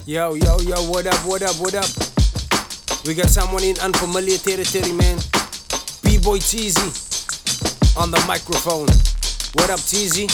Yo, yo, yo, what up, what up, what up? We got someone in unfamiliar territory, man. B-Boy Teezy on the microphone. What up, Teezy?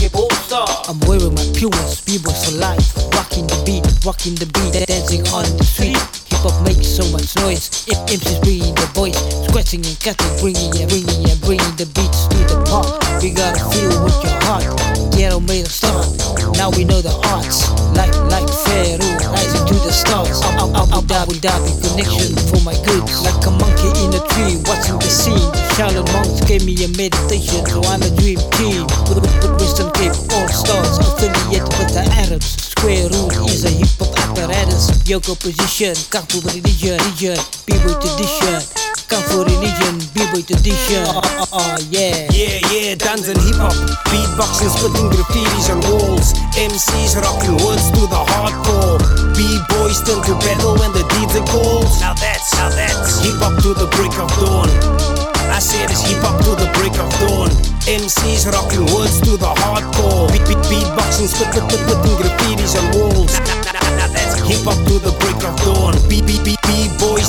I'm wearing my purest, B-Boys for life. Rocking the beat, dancing on the street. Hip-hop makes so much noise. MC's bringing the voice, scratching and cutting, bringing the beats to the part. We gotta feel with your heart. Ghetto made a start. Now we know the arts, like Pharaoh, rising to the stars. Abu Dhabi connection for my goods. Like a monkey in a tree, watching the scene. Charlotte monks gave me a meditation, so I'm a dream team. With Western Cape All Stars, affiliated with the Arabs. Square root is a hip-hop apparatus. Yoga position, kung fu religion, B-boy tradition. Kung fu religion, B-boy tradition. Yeah. Yeah, dance and hip-hop. Beatboxing, spitting graffitis on walls. MCs rocking words to the hardcore. B-boys turn to battle when the DJ calls. Now that's hip-hop to the break of dawn. I said it's hip-hop to the break of dawn. MCs rocking words to the hardcore. Beatboxing, spitting graffitis on walls. Now that's hip-hop to the break of dawn. B-boys,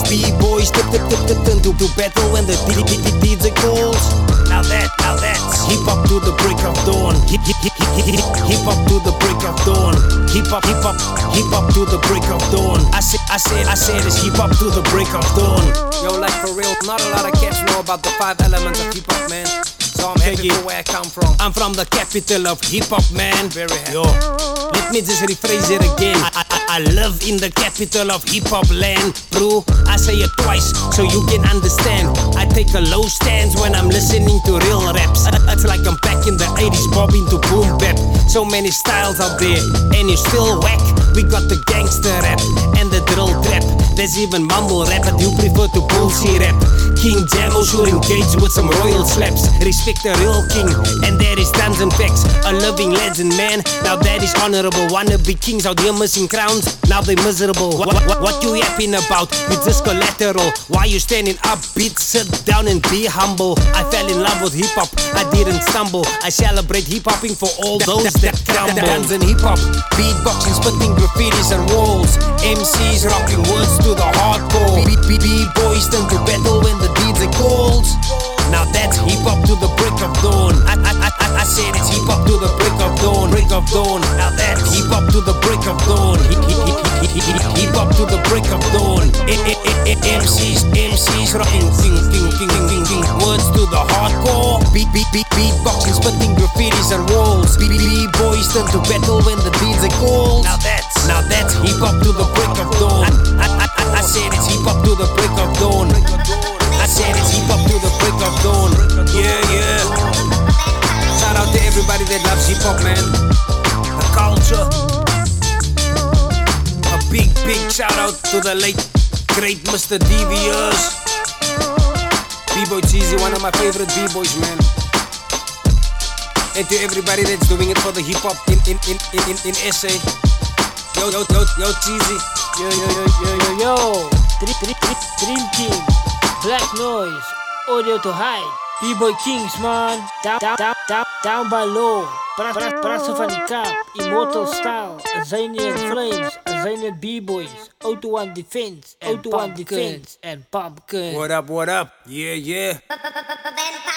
turn to battle when the DJ calls. Now that's hip-hop to the break of dawn. Hip-hop to the break of dawn. Hip-hop to the break of dawn. I said it's hip-hop to the break of dawn. Yo, like for real, not a lot of cats know about the 5 elements of hip-hop, man. So I'm happy for where I come from. I'm from the capital of hip-hop, man. Very happy. Yo, let me just rephrase it again. I live in the capital of hip-hop land, bro. I say it twice so you can understand. I take a low stance when I'm listening to real raps. It's like I'm back in the 80s, bobbing to boom bap. So many styles out there, and you still whack. We got the gangster rap and the drill trap. There's even mumble rap, but you prefer to bullshit rap. King Jamo should engage with some royal slaps. Respect the real king, and there is tons and facts. A living legend, man. Now that is honorable. Wannabe kings out here missing crowns. Now they miserable. What you yapping about? You just collateral. Why you standing upbeat? Sit down and be humble. I fell in love with hip hop. I didn't stumble. I celebrate hip hopping for all those that crumble. Dance and hip hop, beatboxing, spitting graffitis on walls. MCs rocking words to the hardcore. B-boys turn to battle when the DJ calls. Now that's hip-hop to the break of dawn. I said it's hip-hop to the break of dawn. Break of dawn. Now that's hip-hop to the break of dawn. Hip-hop to the break of dawn. MCs rocking words to the hardcore. Beatboxing, spitting graffitis on walls. B-boys turn to battle when the DJ calls. Now that's hip-hop to the break of dawn. I said it's hip-hop to the break of dawn. I said it's hip-hop to the break of dawn. Yeah. Shout out to everybody that loves hip-hop, man. The culture. A big shout out to the late, great Mr. Devious. B-Boy Teezy, one of my favorite B-boys, man. And to everybody that's doing it for the hip-hop in SA. Yo, Teezy. Yo. Dream Team. Black Noise, audio to high. B-Boy Kings, man. Down by low. Praten van die kaap. Immortal style. Azanian Flames. Azanian B-Boys. O21 Defense. And Pumpkins. What up? Yeah.